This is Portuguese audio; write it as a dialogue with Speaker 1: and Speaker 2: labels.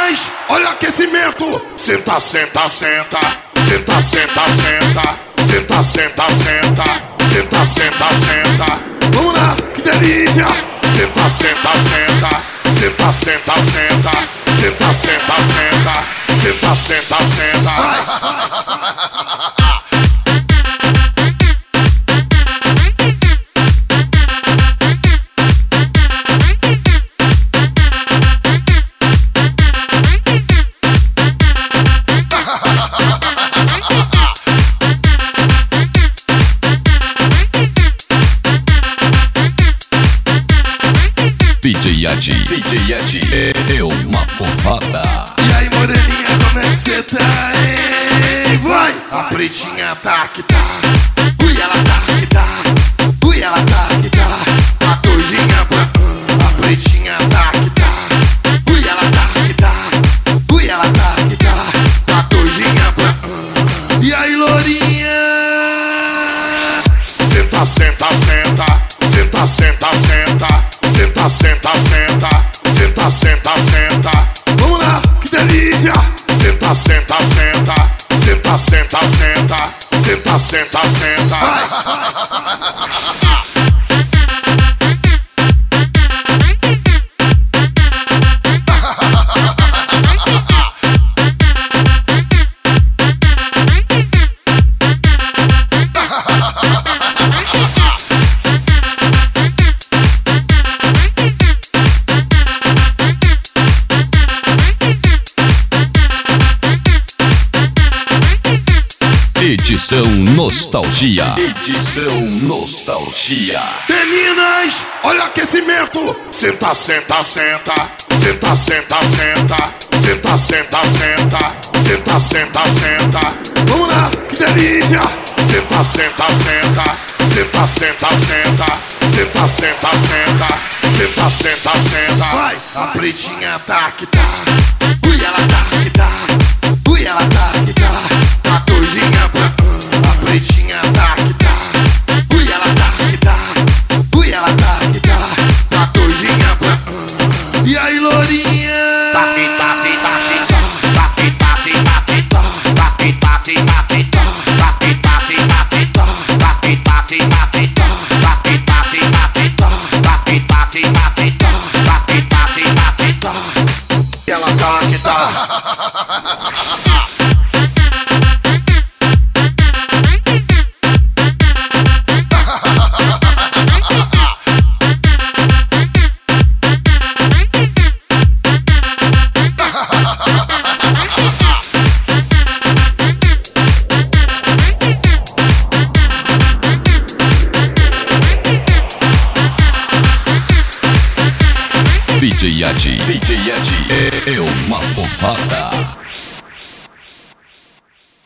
Speaker 1: Meninas, olha o aquecimento. Senta, senta, senta. Senta, senta, senta. Senta, senta, senta. Senta, senta, senta. Vamos lá, que delícia. Senta, senta, senta. Senta, senta, senta. Senta, senta, senta. Senta, senta, senta.
Speaker 2: DJ Adi é uma porrada.
Speaker 1: E aí, moreninha, como é que cê tá, hein? Vai! A pretinha tá que tá. Ui, ela tá que tá. Ui, ela tá que tá. A doidinha pra a pretinha tá que tá. Ui, ela tá que tá. Ui, ela tá que tá. A doidinha pra E aí, lourinha? Senta, senta, senta. Senta, senta, senta. Senta, senta, senta. Senta, senta, senta. Vamos lá, que delícia. Senta, senta, senta. Senta, senta, senta. Senta, senta, senta.
Speaker 2: Edição Nostalgia. Edição Nostalgia.
Speaker 1: Meninas, olha o aquecimento. Senta, senta, senta. Senta, senta, senta. Senta, senta, senta. Senta, senta, senta. Vamos lá, que delícia. Senta, senta, senta. Senta, senta, senta. Senta, senta, senta. Senta, senta, senta. Vai, a pretinha tá que tá. Ui, ela tá que tá. Ui, ela tá que tá. A doidinha pra a pretinha tá que tá. Ui, ela tá que tá. Ui, ela tá que tá. A doidinha pra E aí, lourinha? Tá que tá que tá que tá. Tá que tá que tá que tá. Tá que tá que tá que tá. Tá que tá que tá que tá. Tá que tá que tá que tá. Tá que tá que tá que tá. Tá que tá que tá que tá. Tá que tá que tá que tá. E ela tá que tá.
Speaker 2: DJ Adi é uma porrada.